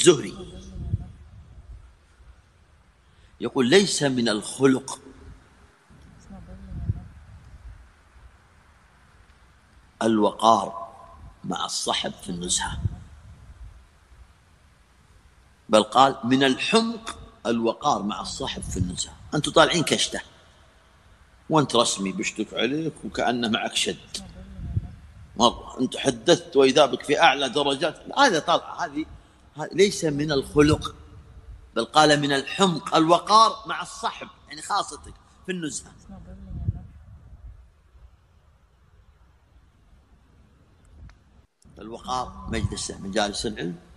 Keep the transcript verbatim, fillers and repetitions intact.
الزهري يقول ليس من الخلق الوقار مع الصحب في النزهة، بل قال من الحمق الوقار مع الصحب في النزهة. أنتوا طالعين كشته وأنت رسمي بشتك عليك وكأنه معك شد مرة، أنت حدثت وإذا بك في أعلى درجات، هذا طالع، هذه ليس من الخلق، بل قال من الحمق الوقار مع الصحب، يعني خاصتك في النزهة. الوقار مجلس مجالس العلم